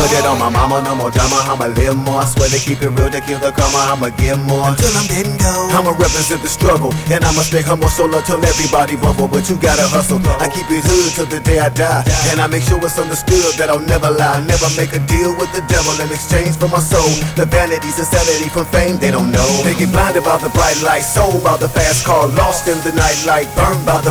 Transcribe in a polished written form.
Put it on my mama, no more drama, I'ma live more. I swear to keep it real, to kill the karma, I'ma give more. Until I'm dead and gone, I'ma represent the struggle, and I'ma stay humble solo till everybody rumble. But you gotta hustle, I keep it hood till the day I die, and I make sure it's understood that I'll never lie. Never make a deal with the devil in exchange for my soul. The vanities, insanity from fame, they don't know. They get blinded by the bright light, sold by the fast car, lost in the nightlight, burned by the